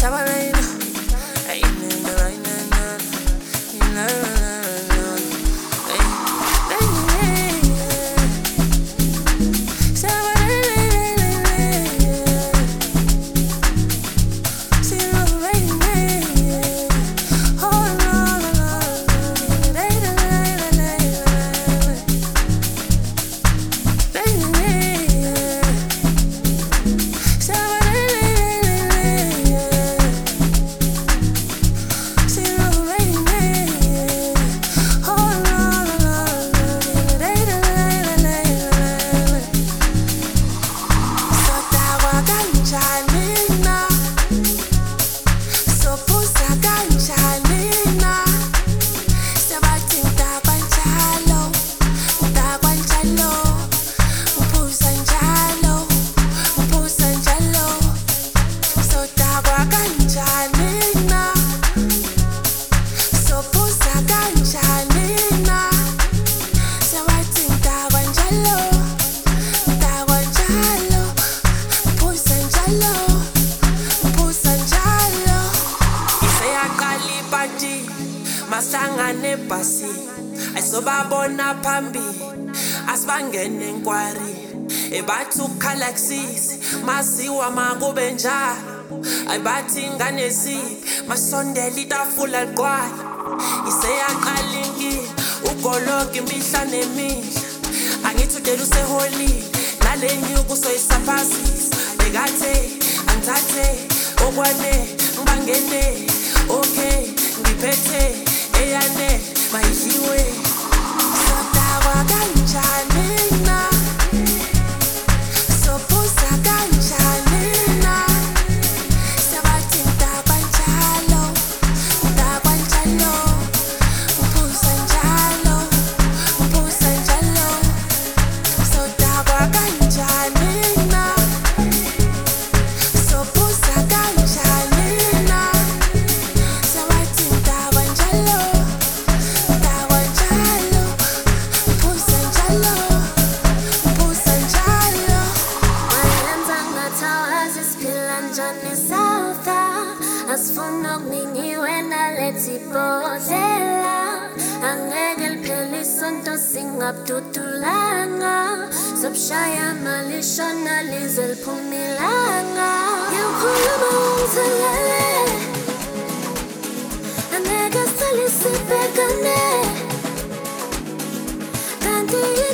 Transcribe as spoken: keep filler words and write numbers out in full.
Masangane basi asobabona phambili asibangene inquiry ebathu galaxies masiwa makube njalo ayibathi ingane ziphi masondela itafula liqwala iseyaqala inkini ugoloka imihla nemihla angithi udela useholile nalenyuku soyisaphasisa bekathe angithathe okwane ngibangene okay ngiphethe eyane mayidliwe sodakwa kanjani na sophuza kanjani na sabathi mdakwa njalo mdakwa njalo uphuza njalo uphuza njalo sodakwa kanjani na sophuza kanjani na sabathi mdakwa njalo mdakwa njalo uphuza njalo uphuza njalo wayenza ngathawazi siphila njani South asifuna okuningiwe nalethi bhodlela angeke liphele isonto singabududulanga sobushaya malishona lize liphumilanga ngiyakhuluma ungithelele angeke salisibhekane kanti